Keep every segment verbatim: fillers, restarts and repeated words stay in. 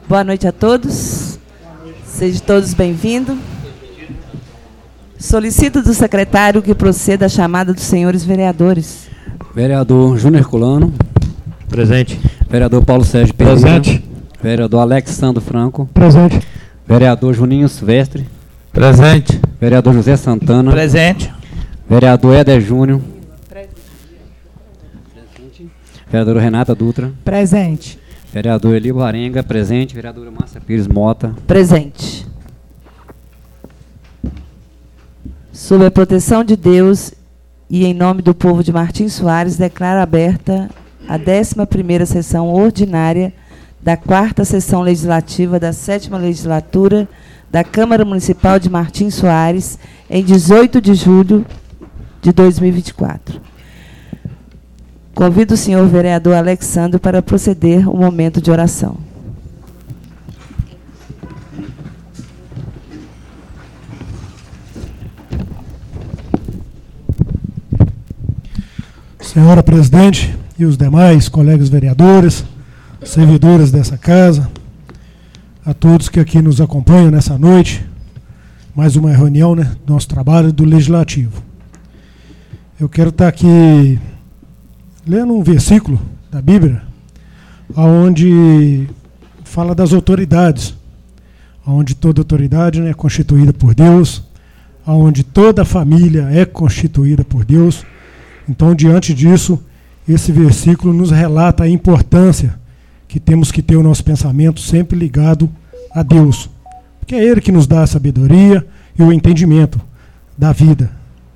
Boa noite a todos. Sejam todos bem-vindos. Solicito do secretário que proceda à chamada dos senhores vereadores. Vereador Júnior Herculano. Presente. Vereador Paulo Sérgio Pereira. Presente. Vereador Alexandro Franco. Presente. Vereador Juninho Silvestre. Presente. Vereador José Santana. Presente. Vereador Éder Júnior. Presente. Vereadora Renata Dutra. Presente. Vereador Elio Arenga. Presente. Vereadora Márcia Pires Mota. Presente. Sob a proteção de Deus e em nome do povo de Martins Soares, declaro aberta a décima primeira sessão ordinária da quarta sessão legislativa da sétima legislatura da Câmara Municipal de Martins Soares, em dezoito de julho de dois mil e vinte e quatro. Convido o senhor vereador Alexandre para proceder o momento de oração. Senhora presidente e os demais colegas vereadores, servidores dessa casa, a todos que aqui nos acompanham nessa noite, mais uma reunião, né, do nosso trabalho do Legislativo. Eu quero estar aqui lendo um versículo da Bíblia, onde fala das autoridades, onde toda autoridade, né, é constituída por Deus, onde toda família é constituída por Deus. Então, diante disso, esse versículo nos relata a importância que temos que ter o nosso pensamento sempre ligado a Deus, porque é Ele que nos dá a sabedoria e o entendimento da vida.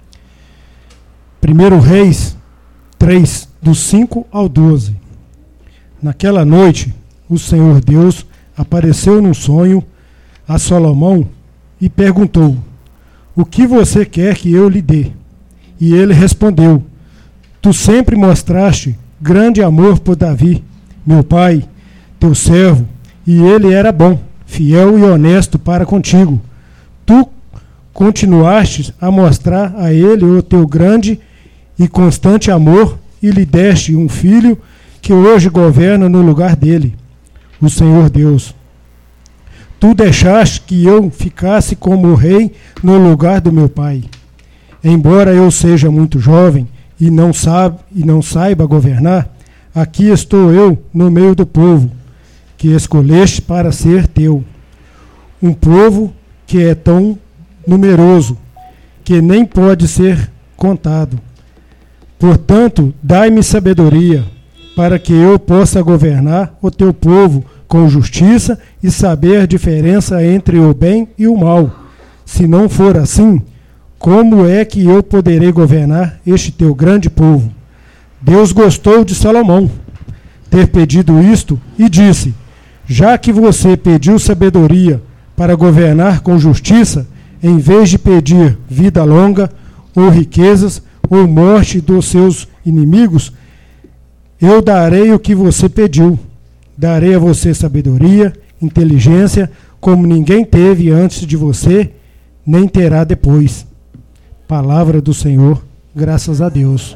primeiro Reis três, do cinco ao doze. Naquela noite, o Senhor Deus apareceu num sonho a Salomão e perguntou: o que você quer que eu lhe dê? E ele respondeu: tu sempre mostraste grande amor por Davi, meu pai, teu servo, e ele era bom, fiel e honesto para contigo. Tu continuaste a mostrar a ele o teu grande e constante amor e lhe deste um filho que hoje governa no lugar dele, o Senhor Deus. Tu deixaste que eu ficasse como rei no lugar do meu pai. Embora eu seja muito jovem e não, sabe, e não saiba governar, aqui estou eu no meio do povo que escolheste para ser teu. Um povo que é tão numeroso que nem pode ser contado. Portanto, dai-me sabedoria para que eu possa governar o teu povo com justiça e saber a diferença entre o bem e o mal. Se não for assim, como é que eu poderei governar este teu grande povo? Deus gostou de Salomão ter pedido isto e disse: já que você pediu sabedoria para governar com justiça, em vez de pedir vida longa, ou riquezas, ou morte dos seus inimigos, eu darei o que você pediu. Darei a você sabedoria, inteligência, como ninguém teve antes de você, nem terá depois. Palavra do Senhor, graças a Deus.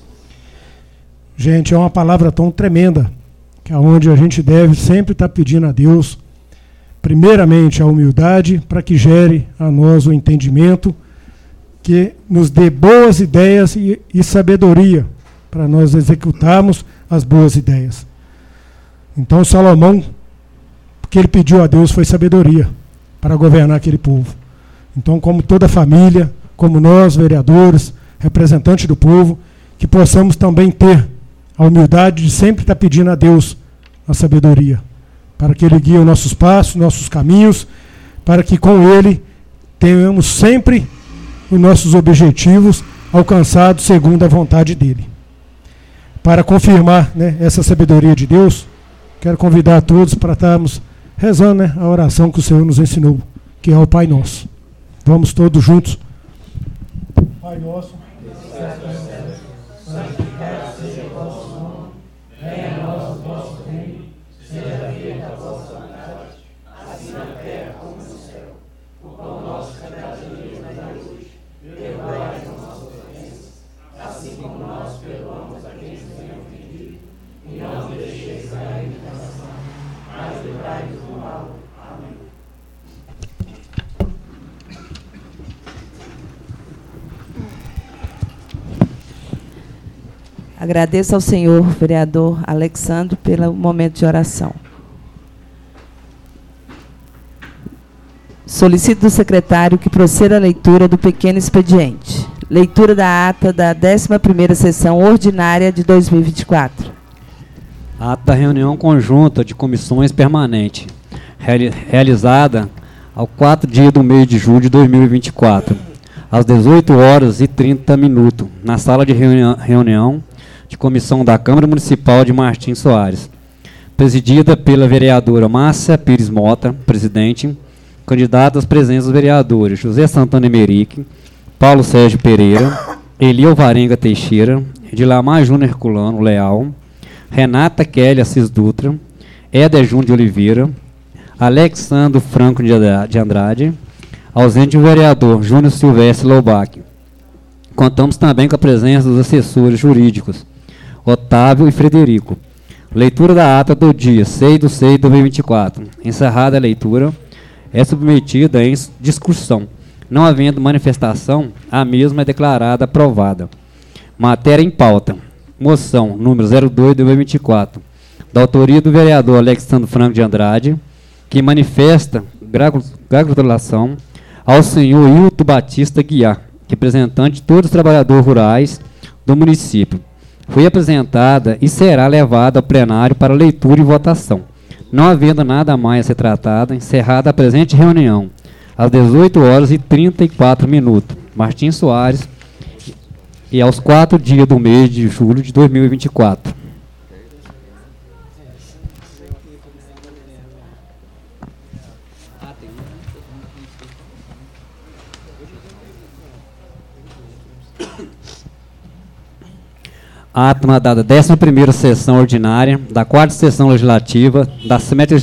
Gente, é uma palavra tão tremenda, que é onde a gente deve sempre estar pedindo a Deus, primeiramente, a humildade, para que gere a nós o entendimento, que nos dê boas ideias e, e sabedoria, para nós executarmos as boas ideias. Então, Salomão, o que ele pediu a Deus foi sabedoria, para governar aquele povo. Então, como toda família, como nós, vereadores, representantes do povo, que possamos também ter a humildade de sempre estar pedindo a Deus a sabedoria, para que Ele guie os nossos passos, nossos caminhos, para que com Ele tenhamos sempre os nossos objetivos alcançados segundo a vontade dEle. Para confirmar, né, essa sabedoria de Deus, quero convidar a todos para estarmos rezando, né, a oração que o Senhor nos ensinou, que é o Pai Nosso. Vamos todos juntos. Pai nosso, santificado seja o vosso nome, venha a nós o vosso reino, seja feita a vossa vontade, assim na terra como no céu. O pão nosso cada dia nos dai hoje, perdoai as nossas ofensas, assim como nós perdoamos a quem nos tem ofendido, e não nos deixeis cair em tentação, mas livrai-nos do mal. Agradeço ao senhor vereador Alexandre pelo momento de oração. Solicito do secretário que proceda a leitura do pequeno expediente. Leitura da ata da décima primeira sessão ordinária de dois mil e vinte e quatro. Ata da reunião conjunta de comissões permanente, reali realizada ao quatro dia do mês de julho de dois mil e vinte e quatro, às dezoito horas e trinta minutos, na sala de reunião, reunião de comissão da Câmara Municipal de Martins Soares, presidida pela vereadora Márcia Pires Mota, presidente, candidatos presentes os vereadores José Santana Emerick, Paulo Sérgio Pereira, Eli Alvarenga Teixeira, Edilamar Júnior Herculano Leal, Renata Kelly Assis Dutra, Éder Júnior de Oliveira, Alexandre Franco de Andrade, ausente o vereador Júnior Silvestre Loubach. Contamos também com a presença dos assessores jurídicos, Otávio e Frederico. Leitura da ata do dia seis de seis de dois mil e vinte e quatro. Encerrada a leitura, é submetida em discussão. Não havendo manifestação, a mesma é declarada aprovada. Matéria em pauta. Moção número zero dois de dois mil e vinte e quatro, da autoria do vereador Alexandre Franco de Andrade, que manifesta gratulação ao senhor Hilton Batista Guiar, representante de todos os trabalhadores rurais do município. Foi apresentada e será levada ao plenário para leitura e votação. Não havendo nada mais a ser tratado, encerrada a presente reunião, às dezoito horas e trinta e quatro minutos. Martins Soares, e aos quatro dias do mês de julho de dois mil e vinte e quatro. Ato dada décima primeira sessão ordinária da quarta sessão legislativa da,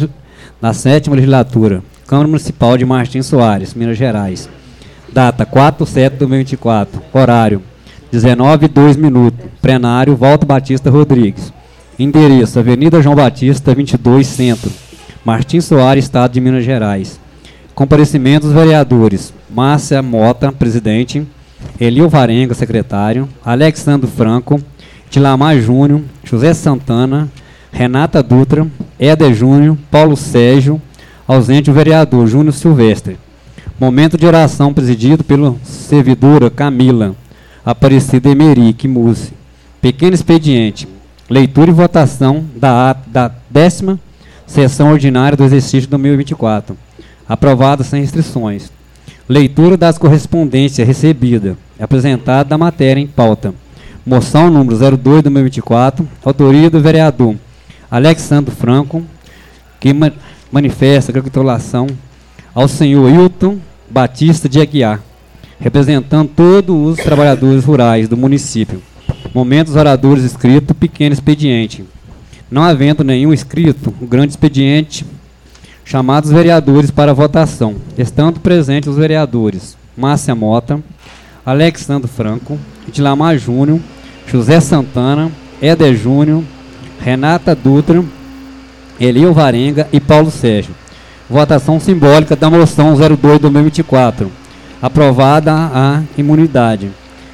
da sétima legislatura, Câmara Municipal de Martins Soares, Minas Gerais. Data quatro de setembro de dois mil e vinte e quatro. Horário dezenove e dois minutos. Plenário Walter Batista Rodrigues. Endereço Avenida João Batista, vinte e dois, Centro. Martins Soares, Estado de Minas Gerais. Comparecimento dos vereadores: Márcia Mota, presidente, Eli Alvarenga, secretário, Alexandre Franco, Tilamar Júnior, José Santana, Renata Dutra, Éder Júnior, Paulo Sérgio, ausente o vereador Júnior Silvestre. Momento de oração presidido pela servidora Camila Aparecida Emerick Muse. Pequeno expediente. Leitura e votação da, da décima sessão ordinária do exercício de dois mil e vinte e quatro. Aprovada sem restrições. Leitura das correspondências recebidas. Apresentada da matéria em pauta. Moção número zero dois de dois mil e vinte e quatro. Autoria do vereador Alexandre Franco, que ma manifesta gratulação ao senhor Hilton Batista de Aguiar, representando todos os trabalhadores rurais do município. Momentos oradores inscritos, pequeno expediente. Não havendo nenhum inscrito, o grande expediente, chamados vereadores para votação. Estando presentes os vereadores Márcia Mota, Alexandre Franco, Tilamar Júnior, José Santana, Éder Júnior, Renata Dutra, Eli Alvarenga e Paulo Sérgio. Votação simbólica da moção zero dois de dois mil e vinte e quatro. Aprovada a imunidade.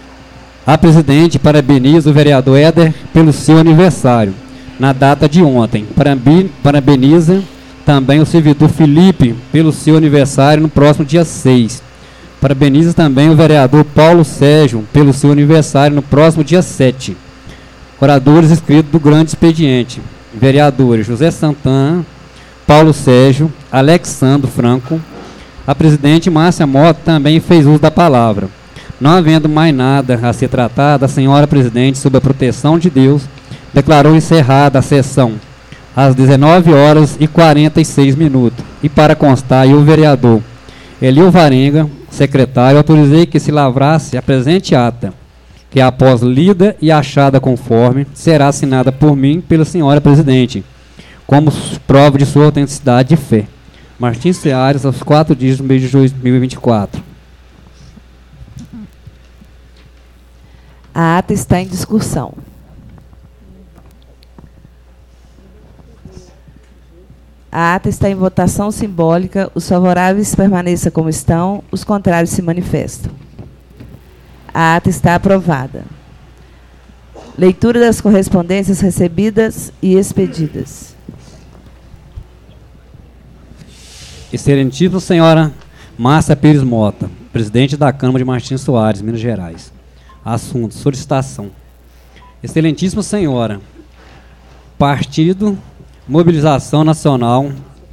A presidente parabeniza o vereador Éder pelo seu aniversário, na data de ontem. Parabeniza também o servidor Felipe pelo seu aniversário no próximo dia seis. Parabeniza também o vereador Paulo Sérgio pelo seu aniversário no próximo dia sete. Oradores inscritos do grande expediente: vereadores José Santana, Paulo Sérgio, Alexandre Franco. A presidente Márcia Mota também fez uso da palavra. Não havendo mais nada a ser tratado, a senhora presidente, sob a proteção de Deus, declarou encerrada a sessão às dezenove horas e quarenta e seis minutos. E para constar, eu, o vereador Eli Alvarenga, secretário, autorizei que se lavrasse a presente ata, que após lida e achada conforme, será assinada por mim pela senhora presidente, como prova de sua autenticidade de fé. Martins Soares, aos quatro dias do mês de dois mil e vinte e quatro. A ata está em discussão. A ata está em votação simbólica. Os favoráveis permaneçam como estão, os contrários se manifestam. A ata está aprovada. Leitura das correspondências recebidas e expedidas. Excelentíssima senhora Márcia Pires Mota, presidente da Câmara de Martins Soares, Minas Gerais. Assunto: solicitação. Excelentíssima senhora, Partido Mobilização Nacional,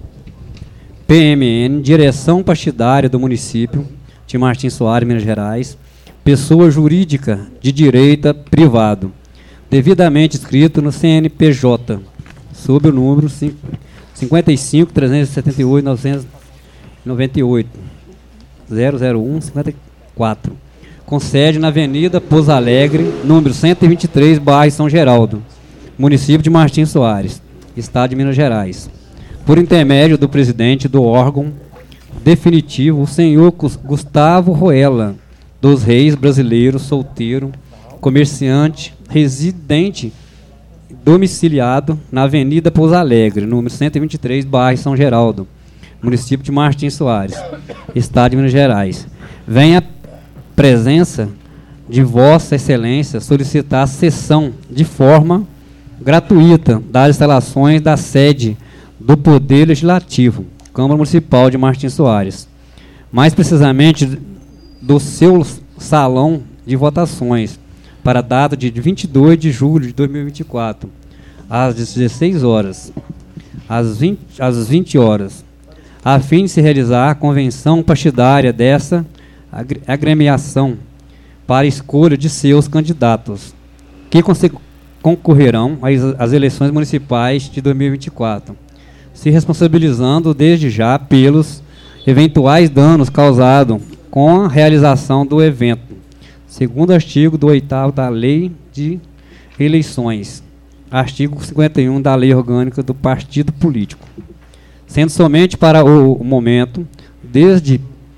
P M N, direção partidária do município de Martins Soares, Minas Gerais, pessoa jurídica de direito privado, devidamente inscrito no C N P J, sob o número cinquenta e cinco, trezentos e setenta e oito, novecentos e noventa e oito, zero zero um, cinquenta e quatro, com sede na Avenida Pouso Alegre, número cento e vinte e três, bairro São Geraldo, município de Martins Soares, estado de Minas Gerais, por intermédio do presidente do órgão definitivo, o senhor Gustavo Roella dos Reis, brasileiro, solteiro, comerciante, residente, domiciliado na Avenida Pouso Alegre, número cento e vinte e três, bairro São Geraldo, município de Martins Soares, estado de Minas Gerais. Vem a presença de Vossa Excelência solicitar a cessão de forma gratuita das instalações da sede do Poder Legislativo, Câmara Municipal de Martins Soares, mais precisamente do seu salão de votações, para a data de vinte e dois de julho de dois mil e vinte e quatro, às dezesseis horas, às vinte, às vinte horas, a fim de se realizar a convenção partidária dessa agremiação para a escolha de seus candidatos, que concorrerão às, às eleições municipais de dois mil e vinte e quatro, se responsabilizando desde já pelos eventuais danos causados com a realização do evento, segundo artigo do oitavo da Lei de Eleições, artigo cinquenta e um da Lei Orgânica do Partido Político, sendo somente para o, o momento, desde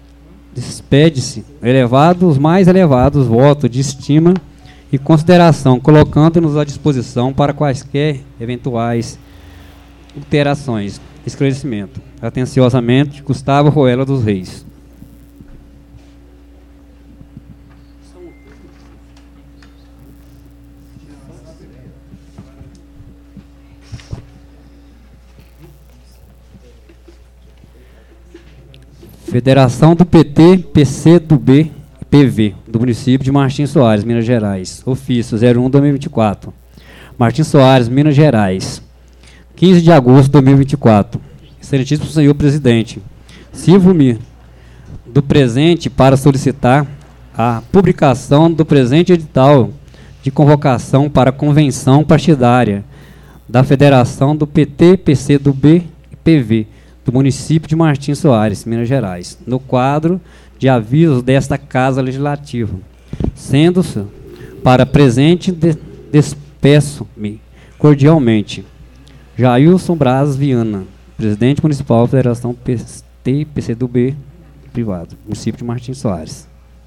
despede-se elevados, os mais elevados votos de estima e consideração, colocando-nos à disposição para quaisquer eventuais alterações. Esclarecimento. Atenciosamente, Gustavo Roella dos Reis. Federação do P T, P C do B, P V, do município de Martins Soares, Minas Gerais. Ofício zero um barra dois mil e vinte e quatro. Martins Soares, Minas Gerais. quinze de agosto de dois mil e vinte e quatro. Excelentíssimo senhor presidente, sirvo-me do presente para solicitar a publicação do presente edital de convocação para a convenção partidária da Federação do P T, P C do B e P V, do município de Martins Soares, Minas Gerais, no quadro de avisos desta Casa Legislativa, sendo-se para presente de, despeço-me cordialmente Jailson Braz Viana, presidente municipal da Federação P T, P C do B privado, município de Martins Soares.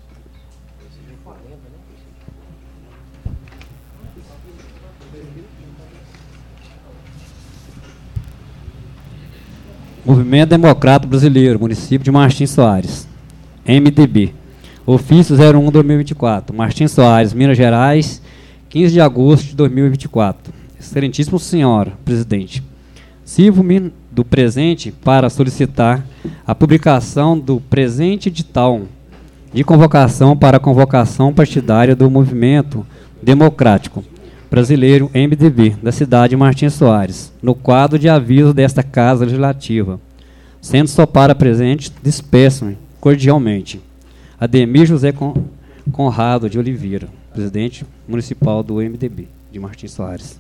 Movimento Democrata Brasileiro, município de Martins Soares, M D B. Ofício zero um barra dois mil e vinte e quatro. Martins Soares, Minas Gerais, quinze de agosto de dois mil e vinte e quatro. Excelentíssimo senhor presidente, sirvo-me do presente para solicitar a publicação do presente edital de convocação para a convocação partidária do Movimento Democrático Brasileiro, M D B, da cidade de Martins Soares, no quadro de aviso desta Casa Legislativa, sendo só para presente, despeço-me cordialmente Ademir José Conrado de Oliveira, presidente municipal do M D B de Martins Soares.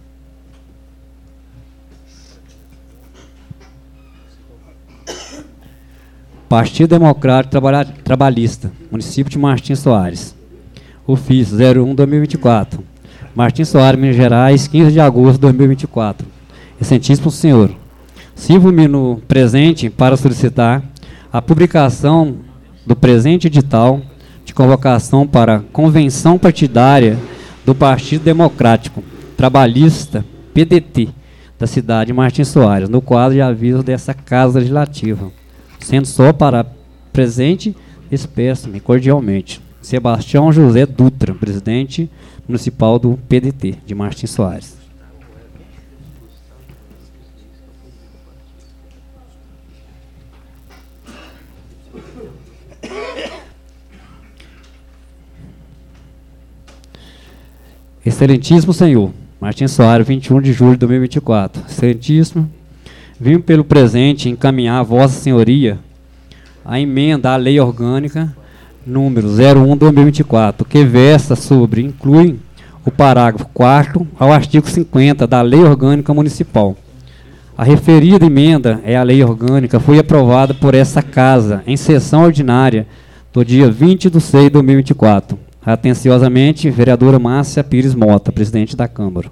Partido Democrático Trabalhista, município de Martins Soares. Ofício zero um barra dois mil e vinte e quatro. Martins Soares, Minas Gerais, quinze de agosto de dois mil e vinte e quatro. Excelentíssimo senhor, sirvo-me no presente para solicitar a publicação do presente edital de convocação para a convenção partidária do Partido Democrático Trabalhista, P D T, da cidade de Martins Soares, no quadro de aviso dessa Casa Legislativa, sendo só para presente, despeço-me cordialmente Sebastião José Dutra, presidente Municipal do P D T, de Martins Soares. Excelentíssimo Senhor, Martins Soares, vinte e um de julho de dois mil e vinte e quatro. Excelentíssimo, vim pelo presente encaminhar a Vossa Senhoria a emenda à Lei Orgânica número zero um de dois mil e vinte e quatro, que versa sobre, inclui o parágrafo quarto ao artigo cinquenta da Lei Orgânica Municipal. A referida emenda é a Lei Orgânica, foi aprovada por essa Casa em sessão ordinária do dia vinte de seis de dois mil e vinte e quatro. Atenciosamente, vereadora Márcia Pires Mota, presidente da Câmara.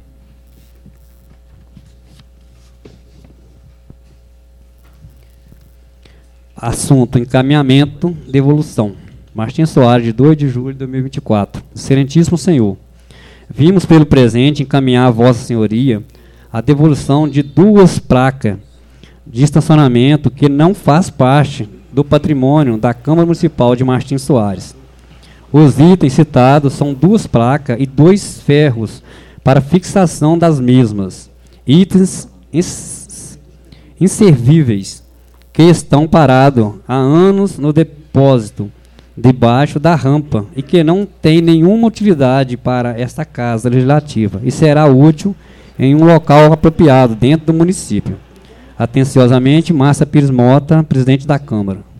Assunto: encaminhamento, devolução. Martins Soares, de dois de julho de dois mil e vinte e quatro. Excelentíssimo Senhor, vimos pelo presente encaminhar a Vossa Senhoria a devolução de duas placas de estacionamento que não faz parte do patrimônio da Câmara Municipal de Martins Soares. Os itens citados são duas placas e dois ferros para fixação das mesmas, itens ins inservíveis que estão parados há anos no depósito debaixo da rampa e que não tem nenhuma utilidade para esta Casa Legislativa e será útil em um local apropriado dentro do município. Atenciosamente, Márcia Pires Mota, presidente da Câmara.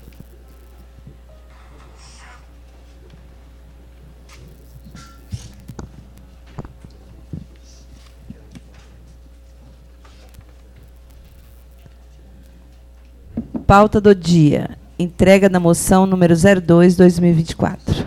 Pauta do dia. Entrega da moção número zero dois, dois mil e vinte e quatro.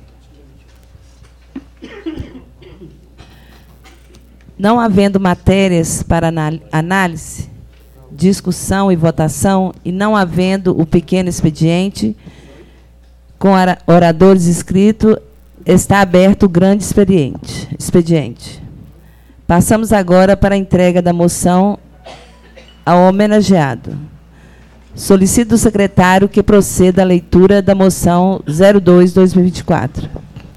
Não havendo matérias para análise, discussão e votação, e não havendo o pequeno expediente, com oradores inscritos, está aberto o grande expediente. expediente. Passamos agora para a entrega da moção ao homenageado. Solicito do secretário que proceda à leitura da moção zero dois, dois mil e vinte e quatro.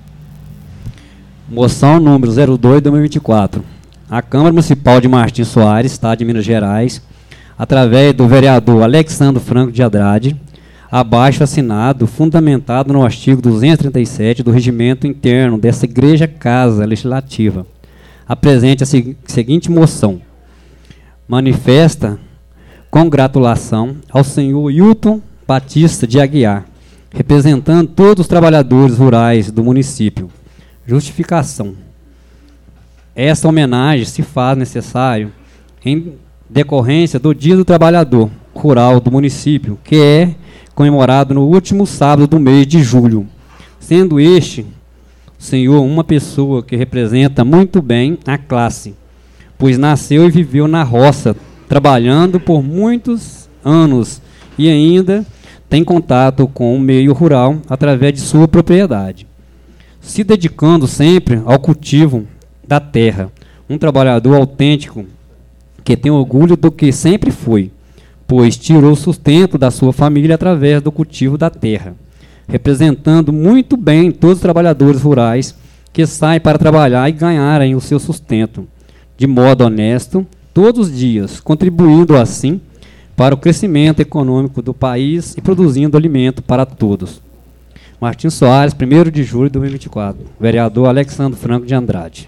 Moção número zero dois, dois mil e vinte e quatro. A Câmara Municipal de Martins Soares, Estado de Minas Gerais, através do vereador Alexandre Franco de Andrade, abaixo assinado, fundamentado no artigo duzentos e trinta e sete do Regimento Interno dessa Igreja Casa Legislativa, apresente a seg- seguinte moção. Manifesta congratulação ao senhor Hilton Batista de Aguiar, representando todos os trabalhadores rurais do município. Justificação. Esta homenagem se faz necessário em decorrência do Dia do Trabalhador Rural do município, que é comemorado no último sábado do mês de julho, sendo este senhor uma pessoa que representa muito bem a classe, pois nasceu e viveu na roça, trabalhando por muitos anos e ainda tem contato com o meio rural através de sua propriedade, se dedicando sempre ao cultivo da terra. Um trabalhador autêntico que tem orgulho do que sempre foi, pois tirou o sustento da sua família através do cultivo da terra, representando muito bem todos os trabalhadores rurais que saem para trabalhar e ganharem o seu sustento de modo honesto todos os dias, contribuindo assim para o crescimento econômico do país e produzindo alimento para todos. Martins Soares, primeiro de julho de dois mil e vinte e quatro. Vereador Alexandre Franco de Andrade.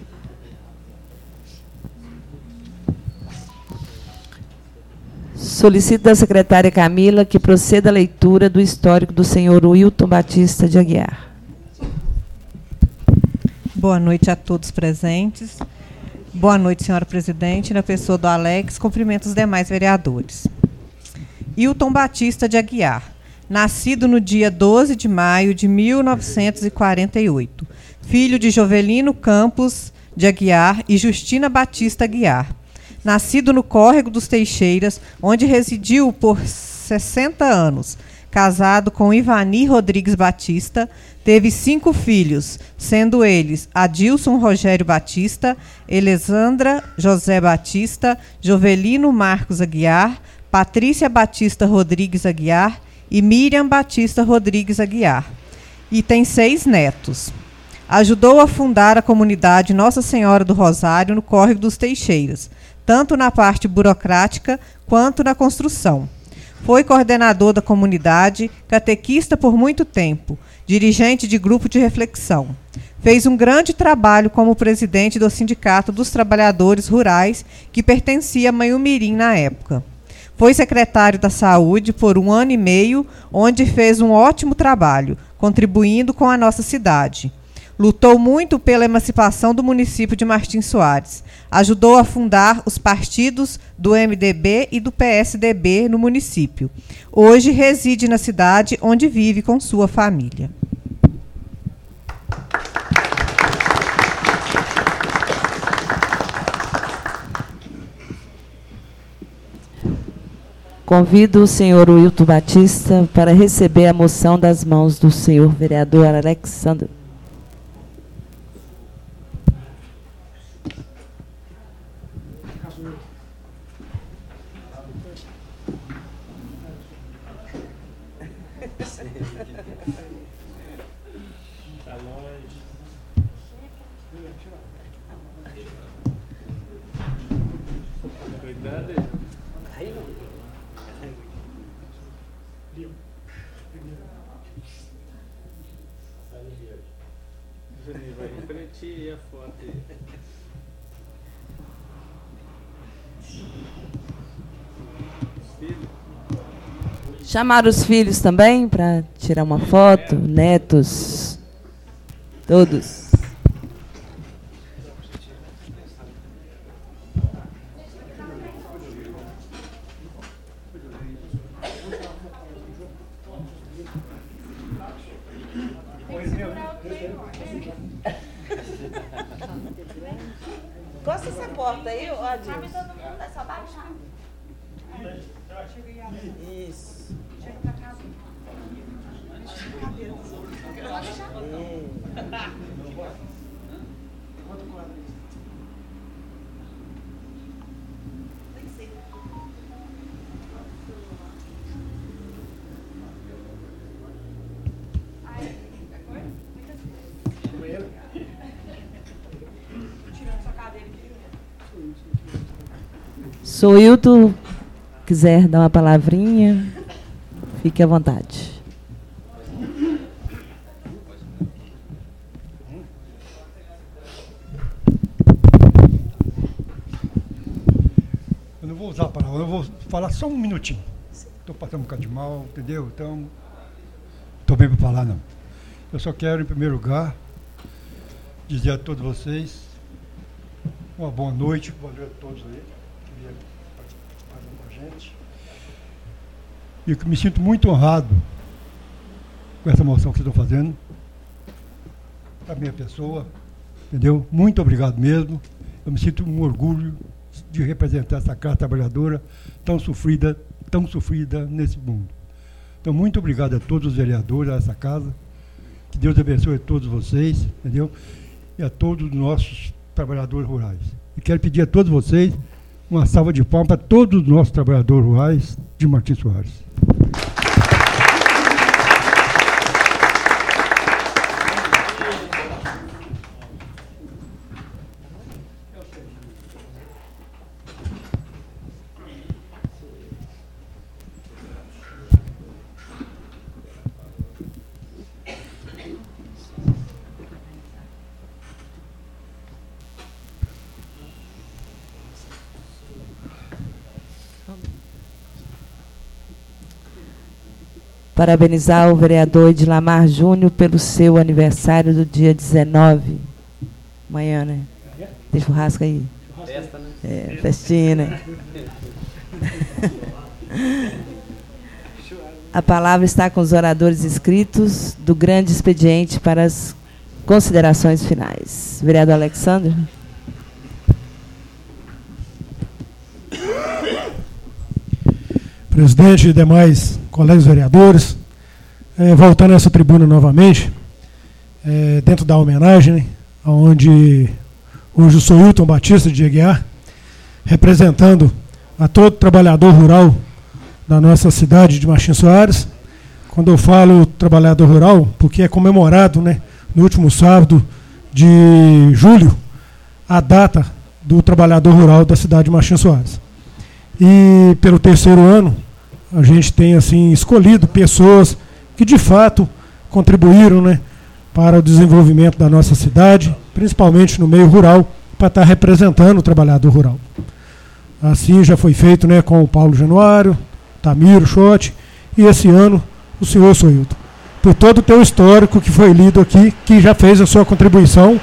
Solicito da secretária Camila que proceda à leitura do histórico do senhor Wilton Batista de Aguiar. Boa noite a todos presentes. Boa noite, senhora presidente, na pessoa do Alex, cumprimento os demais vereadores. Hilton Batista de Aguiar, nascido no dia doze de maio de mil novecentos e quarenta e oito, filho de Jovelino Campos de Aguiar e Justina Batista Aguiar. Nascido no Córrego dos Teixeiras, onde residiu por sessenta anos, casado com Ivani Rodrigues Batista, teve cinco filhos, sendo eles Adilson Rogério Batista, Elisandra José Batista, Jovelino Marcos Aguiar, Patrícia Batista Rodrigues Aguiar e Miriam Batista Rodrigues Aguiar. E tem seis netos. Ajudou a fundar a comunidade Nossa Senhora do Rosário no Córrego dos Teixeiras, tanto na parte burocrática quanto na construção. Foi coordenador da comunidade, catequista por muito tempo, dirigente de grupo de reflexão. Fez um grande trabalho como presidente do Sindicato dos Trabalhadores Rurais, que pertencia a Manhumirim na época. Foi secretário da Saúde por um ano e meio, onde fez um ótimo trabalho, contribuindo com a nossa cidade. Lutou muito pela emancipação do município de Martins Soares. Ajudou a fundar os partidos do M D B e do P S D B no município. Hoje reside na cidade, onde vive com sua família. Convido o senhor Wilton Batista para receber a moção das mãos do senhor vereador Alexandre. Chamar os filhos também para tirar uma foto, netos, todos. Gosta dessa porta aí, ó. Chama todo mundo, é só baixar. Isso. Chega pra cá. Se o Wilton quiser dar uma palavrinha, fique à vontade. Eu não vou usar a palavra, eu vou falar só um minutinho. Estou passando um bocado de mal, entendeu? Então, estou bem para falar, não. Eu só quero, em primeiro lugar, dizer a todos vocês uma boa noite, boa noite a todos aí que vieram participar com a gente. E eu me sinto muito honrado com essa moção que vocês estão fazendo, a minha pessoa, entendeu? Muito obrigado mesmo. Eu me sinto um orgulho de representar essa classe trabalhadora tão sofrida, tão sofrida nesse mundo. Então, muito obrigado a todos os vereadores dessa casa. Que Deus abençoe a todos vocês, entendeu? E a todos os nossos trabalhadores rurais. E quero pedir a todos vocês uma salva de palmas para todos os nossos trabalhadores rurais de Martins Soares. Parabenizar o vereador Edilamar Júnior pelo seu aniversário do dia dezenove. Amanhã, né? Tem churrasco aí? Festa, né? É, festinha, né? A palavra está com os oradores inscritos do grande expediente para as considerações finais. Vereador Alexandre. Presidente e demais colegas vereadores, é, voltando a essa tribuna novamente, é, dentro da homenagem, né, onde hoje eu sou Wilton Batista de Aguiar, representando a todo trabalhador rural da nossa cidade de Martins Soares. Quando eu falo trabalhador rural, porque é comemorado, né, no último sábado, de julho a data do trabalhador rural da cidade de Martins Soares. E pelo terceiro ano, a gente tem assim escolhido pessoas que de fato contribuíram, né, para o desenvolvimento da nossa cidade, principalmente no meio rural, para estar representando o trabalhador rural. Assim já foi feito, né, com o Paulo Januário, Tamiro Schotti, e esse ano o senhor Soilton. Por todo o teu histórico que foi lido aqui, que já fez a sua contribuição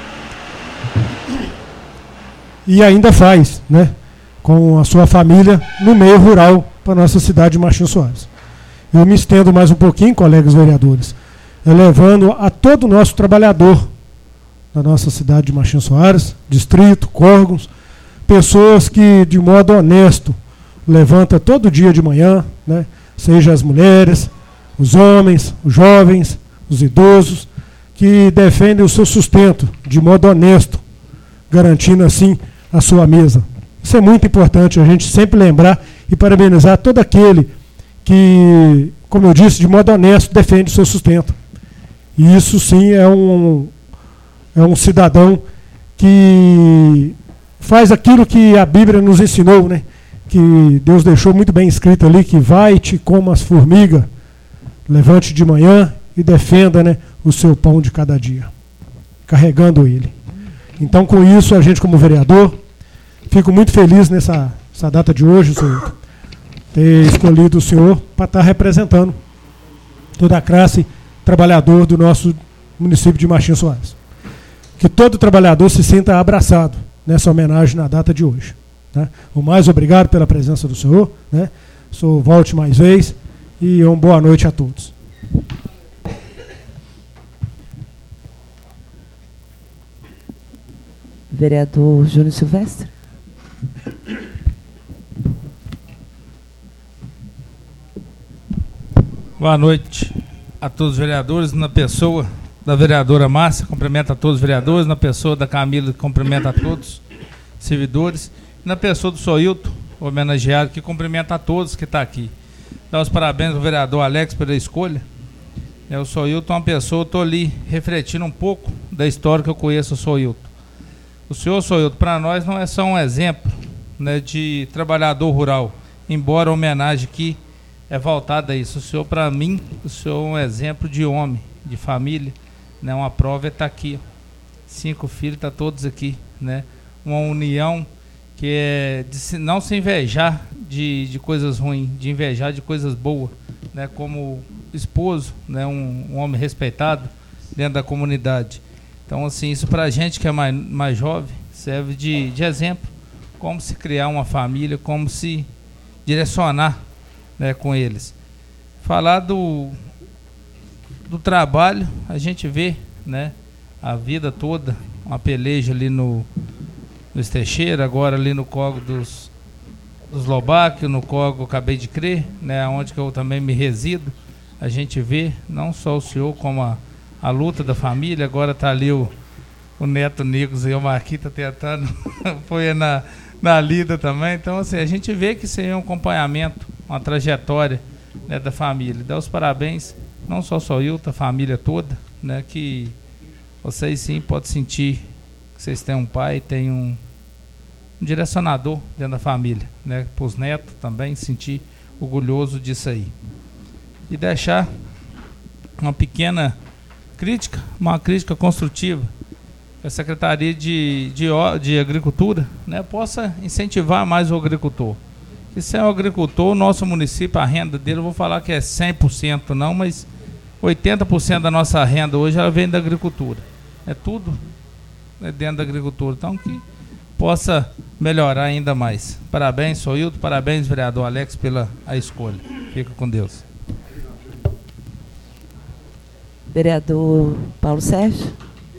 e ainda faz, né, com a sua família no meio rural para a nossa cidade de Martins Soares. Eu me estendo mais um pouquinho, colegas vereadores, elevando a todo o nosso trabalhador da nossa cidade de Martins Soares, distrito, córregos, pessoas que de modo honesto levanta todo dia de manhã, né, seja as mulheres, os homens, os jovens, os idosos, que defendem o seu sustento de modo honesto, garantindo assim a sua mesa. Isso é muito importante a gente sempre lembrar e parabenizar todo aquele que, como eu disse, de modo honesto defende o seu sustento. E isso sim é um, é um cidadão que faz aquilo que a Bíblia nos ensinou, né? Que Deus deixou muito bem escrito ali, que vai e te coma as formigas, levante de manhã e defenda, né, o seu pão de cada dia, carregando ele. Então, com isso, a gente como vereador, fico muito feliz nessa essa data de hoje, senhor, ter escolhido o senhor para estar representando toda a classe trabalhador do nosso município de Martins Soares. Que todo trabalhador se sinta abraçado nessa homenagem na data de hoje. Né? O mais obrigado pela presença do senhor. Né? O senhor volte mais vez e uma boa noite a todos. Vereador Júnior Silvestre. Boa noite a todos os vereadores, na pessoa da vereadora Márcia, cumprimento a todos os vereadores, na pessoa da Camila, cumprimento a todos os servidores, e na pessoa do Soilton, homenageado, que cumprimenta a todos que está aqui. Dá os parabéns ao vereador Alex pela escolha. É, o Soilton é uma pessoa, estou ali refletindo um pouco da história que eu conheço o Soilton. O senhor Soilton, para nós, não é só um exemplo, né, de trabalhador rural, embora a homenagem aqui é voltada a isso. O senhor, para mim, o senhor é um exemplo de homem, de família, né? Uma prova está aqui, ó. Cinco filhos, está todos aqui, né? Uma união que é de se, não se invejar de, de coisas ruins, de invejar de coisas boas, né? Como esposo, né? Um, um homem respeitado dentro da comunidade. Então, assim, isso para a gente que é mais, mais jovem serve de, de exemplo, como se criar uma família, como se direcionar, né, com eles. Falar do, do trabalho, a gente vê, né, a vida toda, uma peleja ali no, no Esteixeira, agora ali no Córrego dos, dos Lobac, no Córrego Acabei de Crer, né, onde que eu também me resido. A gente vê, não só o senhor, como a, a luta da família. Agora está ali o, o Neto Nigos e o Marquinhos tá tentando, foi na, na lida também. Então, assim, a gente vê que isso é um acompanhamento, uma trajetória, né, da família. Dá os parabéns, não só o Soilton, a família toda, né, que vocês sim podem sentir que vocês têm um pai, têm um, um direcionador dentro da família, né, para os netos também sentir orgulhoso disso aí. E deixar uma pequena crítica, uma crítica construtiva, que a Secretaria de, de, de Agricultura, né, possa incentivar mais o agricultor. E se é o agricultor, o nosso município, a renda dele, eu vou falar que é cem por cento não, mas oitenta por cento da nossa renda hoje ela vem da agricultura. É tudo, né, dentro da agricultura. Então, que possa melhorar ainda mais. Parabéns, Soilton, parabéns, vereador Alex, pela a escolha. Fica com Deus. Vereador Paulo Sérgio.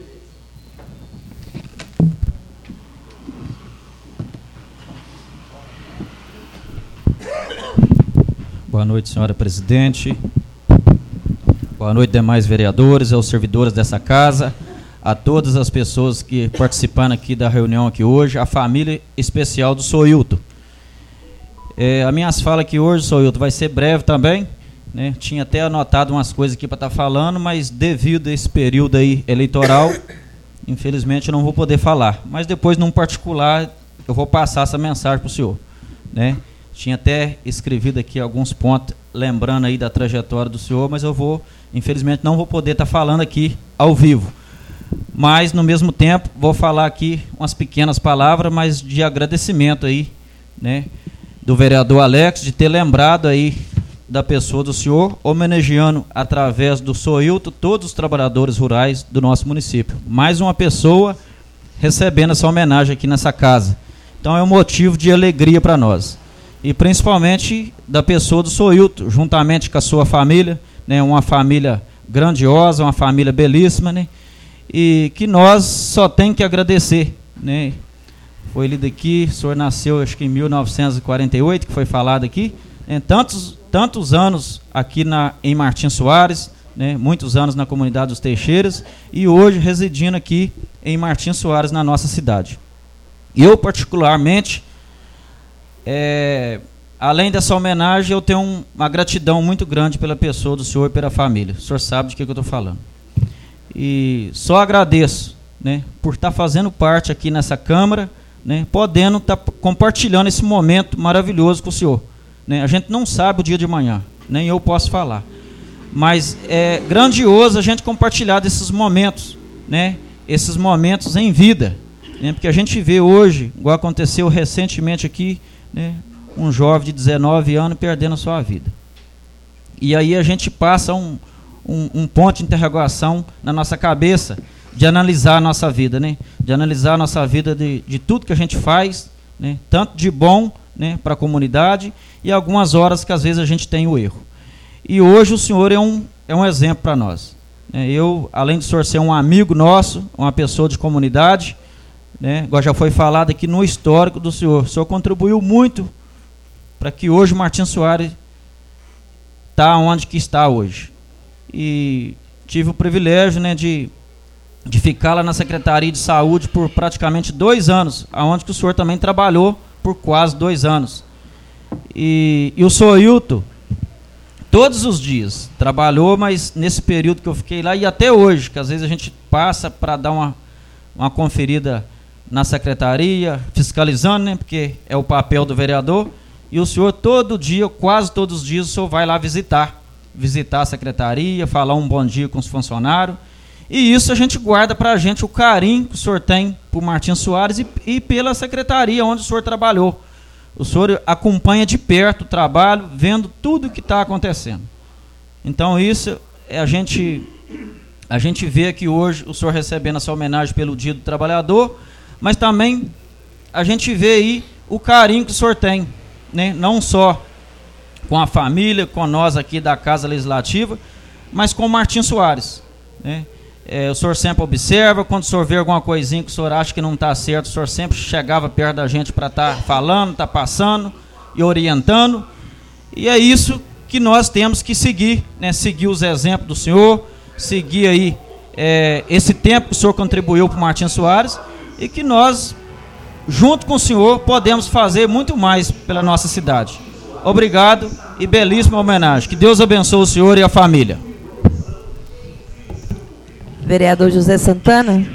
Boa noite, senhora presidente. Boa noite, demais vereadores, aos servidores dessa casa, a todas as pessoas que participaram aqui da reunião aqui hoje, a família especial do Soilton. É, as minhas falas aqui hoje, Soilton, vai ser breve também, né? Tinha até anotado umas coisas aqui para estar falando, mas devido a esse período aí eleitoral, infelizmente eu não vou poder falar, mas depois, num particular, eu vou passar essa mensagem para o senhor, né? Tinha até escrevido aqui alguns pontos, lembrando aí da trajetória do senhor, mas eu vou, infelizmente, não vou poder estar falando aqui ao vivo. Mas, no mesmo tempo, vou falar aqui umas pequenas palavras, mas de agradecimento aí, né, do vereador Alex, de ter lembrado aí da pessoa do senhor, homenageando através do Soilton todos os trabalhadores rurais do nosso município. Mais uma pessoa recebendo essa homenagem aqui nessa casa. Então é um motivo de alegria para nós. E principalmente da pessoa do Soilton, juntamente com a sua família, né, uma família grandiosa, uma família belíssima, né, e que nós só tem que agradecer, né. Foi lido aqui, o senhor nasceu acho que em mil novecentos e quarenta e oito, que foi falado aqui, né, tantos, tantos anos aqui na, em Martins Soares, né, muitos anos na comunidade dos Teixeiras, e hoje residindo aqui em Martins Soares, na nossa cidade. Eu, particularmente, é, além dessa homenagem, eu tenho um, uma gratidão muito grande pela pessoa do senhor e pela família. O senhor sabe de que, que eu estou falando. E só agradeço, né, por estar fazendo parte aqui nessa Câmara, né, podendo estar compartilhando esse momento maravilhoso com o senhor. Né. A gente não sabe o dia de amanhã, nem eu posso falar. Mas é grandioso a gente compartilhar desses momentos, né, esses momentos em vida. Né, porque a gente vê hoje, igual aconteceu recentemente aqui, né, um jovem de dezenove anos perdendo a sua vida. E aí a gente passa um, um, um ponto de interrogação na nossa cabeça, de analisar a nossa vida, né? De analisar a nossa vida de, de tudo que a gente faz, né? Tanto de bom, né, para a comunidade, e algumas horas que às vezes a gente tem o erro. E hoje o senhor é um, é um exemplo para nós. Né? Eu, além de o senhor ser um amigo nosso, uma pessoa de comunidade, né, igual já foi falado aqui no histórico do senhor, o senhor contribuiu muito para que hoje o Martins Soares está onde que está hoje. E tive o privilégio, né, de, de ficar lá na Secretaria de Saúde por praticamente dois anos, aonde que o senhor também trabalhou por quase dois anos. E, e o Soilton, todos os dias, trabalhou, mas nesse período que eu fiquei lá, e até hoje, que às vezes a gente passa para dar uma, uma conferida na secretaria, fiscalizando, né, porque é o papel do vereador, e o senhor todo dia, quase todos os dias, o senhor vai lá visitar, visitar a secretaria, falar um bom dia com os funcionários, e isso a gente guarda para a gente o carinho que o senhor tem por Martins Soares e, e pela secretaria onde o senhor trabalhou. O senhor acompanha de perto o trabalho, vendo tudo o que está acontecendo. Então isso, é a gente, a gente vê aqui hoje o senhor recebendo essa homenagem pelo Dia do Trabalhador, mas também a gente vê aí o carinho que o senhor tem, né? Não só com a família, com nós aqui da Casa Legislativa, mas com o Martins Soares, né? É, o senhor sempre observa, quando o senhor vê alguma coisinha que o senhor acha que não está certo, o senhor sempre chegava perto da gente para estar tá falando, estar tá passando e orientando, e é isso que nós temos que seguir, né? Seguir os exemplos do senhor, seguir aí é, esse tempo que o senhor contribuiu para o Martins Soares, e que nós, junto com o senhor, podemos fazer muito mais pela nossa cidade. Obrigado e belíssima homenagem. Que Deus abençoe o senhor e a família. Vereador José Santana.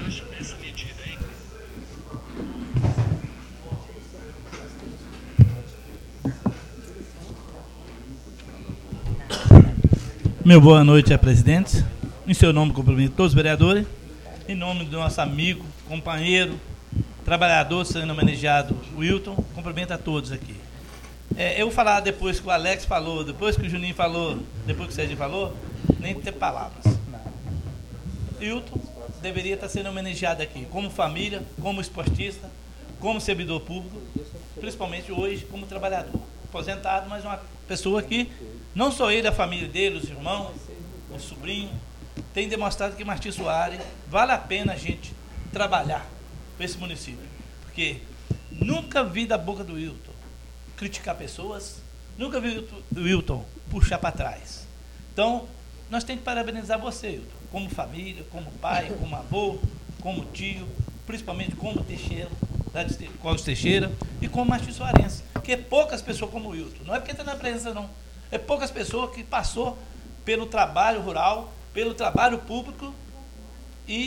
Meu boa noite, a presidente. Em seu nome, cumprimento todos os vereadores. Em nome do nosso amigo, companheiro, trabalhador sendo homenageado, Wilton, cumprimento a todos aqui. É, eu vou falar depois que o Alex falou, depois que o Juninho falou, depois que o Sérgio falou, nem ter palavras. Wilton deveria estar sendo homenageado aqui, como família, como esportista, como servidor público, principalmente hoje como trabalhador. Aposentado, mas uma pessoa que, não só ele, a família dele, os irmãos, o sobrinho, tem demonstrado que Martins Soares vale a pena a gente trabalhar para esse município. Porque nunca vi da boca do Wilton criticar pessoas, nunca vi o Wilton puxar para trás. Então, nós temos que parabenizar você, Wilton, como família, como pai, como avô, como tio, principalmente como Teixeira, da Clóvis Teixeira, e como Martins Soarense, que é poucas pessoas como o Wilton. Não é porque está na presença, não. É poucas pessoas que passou pelo trabalho rural, pelo trabalho público, e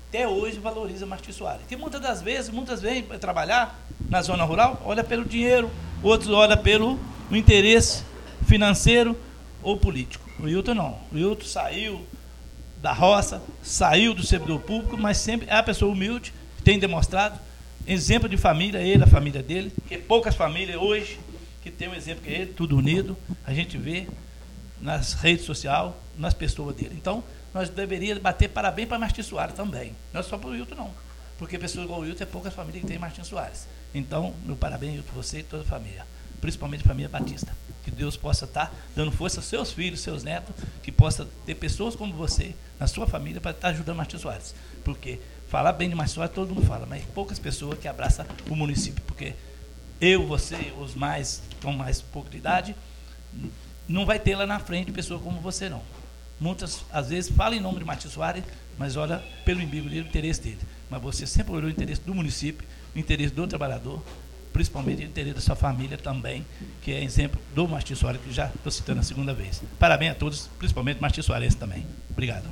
até hoje valoriza Martins Soares. Que muitas das vezes, muitas vezes, para trabalhar na zona rural, olha pelo dinheiro, outros olham pelo o interesse financeiro ou político. O Wilton não. O Wilton saiu da roça, saiu do servidor público, mas sempre é a pessoa humilde, tem demonstrado, exemplo de família, ele, a família dele, que poucas famílias hoje que tem um exemplo que é ele, tudo unido, a gente vê nas redes sociais, nas pessoas dele. Então, nós deveríamos bater parabéns para Martins Soares também, não é só para o Wilton não, porque pessoas igual o Wilton é poucas famílias que tem Martins Soares. Então, meu parabéns, Wilton, você e toda a família, principalmente a família Batista. Que Deus possa estar dando força aos seus filhos, seus netos, que possa ter pessoas como você na sua família para estar ajudando Martins Soares. Porque falar bem de Martins Soares todo mundo fala, mas poucas pessoas que abraçam o município, porque eu, você, os mais com mais pouca de idade, não vai ter lá na frente pessoas como você não. Muitas, às vezes, falam em nome de Martins Soares, mas olha pelo umbigo dele, o interesse dele. Mas você sempre olhou o interesse do município, o interesse do trabalhador, principalmente o interesse da sua família também, que é exemplo do Martins Soares, que já estou citando a segunda vez. Parabéns a todos, principalmente Martins Soares também. Obrigado.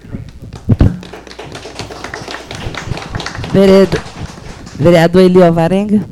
Vereador, vereador Eli Alvarenga.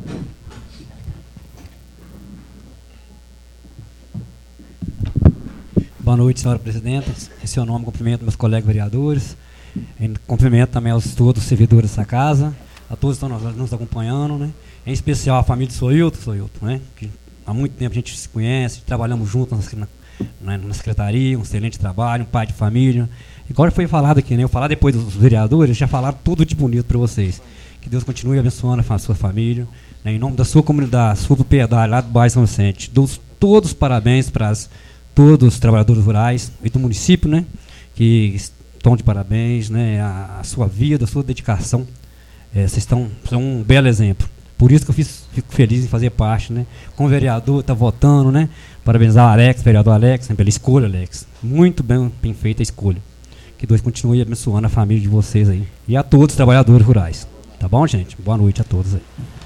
Boa noite, senhora presidenta. Em seu nome, cumprimento meus colegas vereadores. Em cumprimento também aos todos os servidores dessa casa, a todos que estão nos, nos acompanhando, né? Em especial a família de Soilton, Soilton, né? Que há muito tempo a gente se conhece, trabalhamos juntos na, na, na secretaria, um excelente trabalho, um pai de família. Agora foi falado aqui, né? Eu falar depois dos vereadores, já falaram tudo de bonito para vocês. Que Deus continue abençoando a sua família, né? Em nome da sua comunidade, sua propriedade lá do bairro São Vicente. Dou todos os parabéns para as, todos os trabalhadores rurais e do município, né? Que estão de parabéns, né? A, a sua vida, a sua dedicação. É, vocês estão, são um belo exemplo. Por isso que eu fiz, fico feliz em fazer parte, né? Como vereador, está votando, né? Parabenizar o Alex, vereador Alex, né? Pela escolha, Alex. Muito bem, bem feita a escolha. Que Deus continue abençoando a família de vocês aí. E a todos os trabalhadores rurais. Tá bom, gente? Boa noite a todos aí.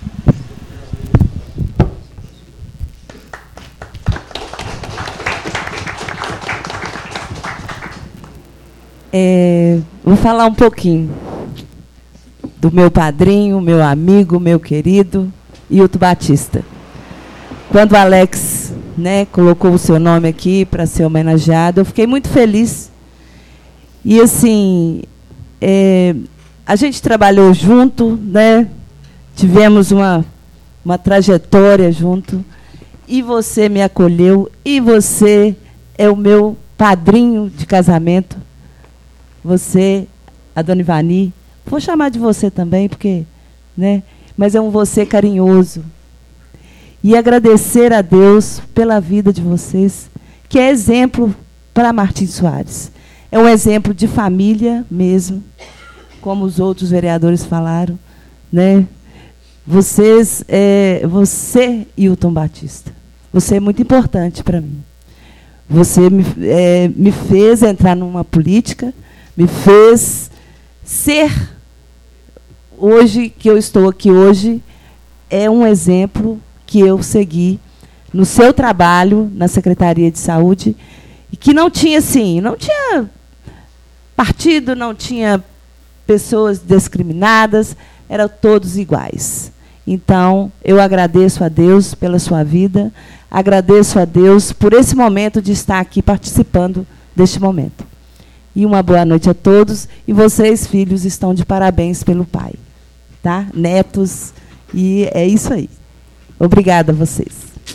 É, vou falar um pouquinho do meu padrinho, meu amigo, meu querido, Hilton Batista. Quando o Alex, né, colocou o seu nome aqui para ser homenageado, eu fiquei muito feliz. E, assim, é, a gente trabalhou junto, né, tivemos uma, uma trajetória junto, e você me acolheu, e você é o meu padrinho de casamento. Você, a dona Ivani, vou chamar de você também, porque, né? Mas é um você carinhoso. E agradecer a Deus pela vida de vocês, que é exemplo para Martins Soares. É um exemplo de família mesmo, como os outros vereadores falaram, né? Vocês, é, você, Hilton Batista, você é muito importante para mim. Você me, é, me fez entrar numa política, me fez ser, hoje, que eu estou aqui hoje, é um exemplo que eu segui no seu trabalho na Secretaria de Saúde, e que não tinha, assim, não tinha partido, não tinha pessoas discriminadas, eram todos iguais. Então, eu agradeço a Deus pela sua vida, agradeço a Deus por esse momento de estar aqui participando deste momento. E uma boa noite a todos. E vocês, filhos, estão de parabéns pelo pai. Tá? Netos. E é isso aí. Obrigada a vocês.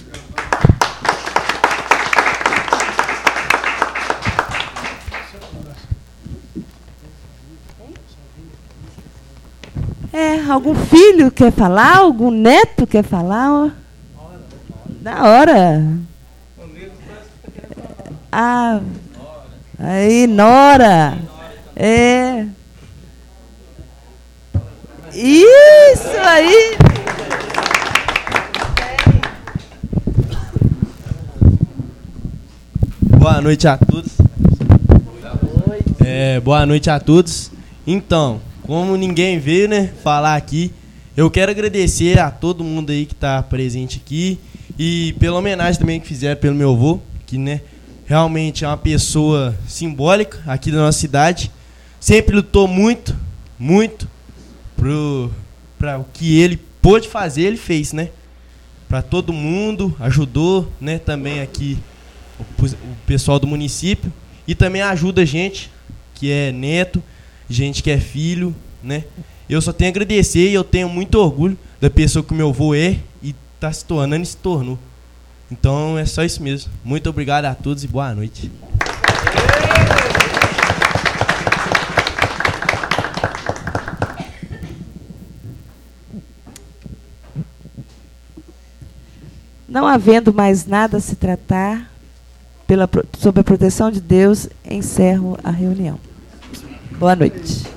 É, algum filho quer falar? Algum neto quer falar? Na hora. Ah... Aí, Nora. É. Isso aí. Boa noite a todos. É, boa noite a todos. Então, como ninguém veio, né, falar aqui, eu quero agradecer a todo mundo aí que está presente aqui e pela homenagem também que fizeram pelo meu avô, que, né, realmente é uma pessoa simbólica aqui da nossa cidade. Sempre lutou muito muito para o que ele pôde fazer, ele fez, né? Para todo mundo, ajudou, né? Também aqui o, o pessoal do município e também ajuda a gente que é neto, gente que é filho, né? Eu só tenho a agradecer e eu tenho muito orgulho da pessoa que o meu avô é e está se tornando e se tornou. Então é só isso mesmo. Muito obrigado a todos e boa noite. Não havendo mais nada a se tratar, pela, sob a proteção de Deus, encerro a reunião. Boa noite.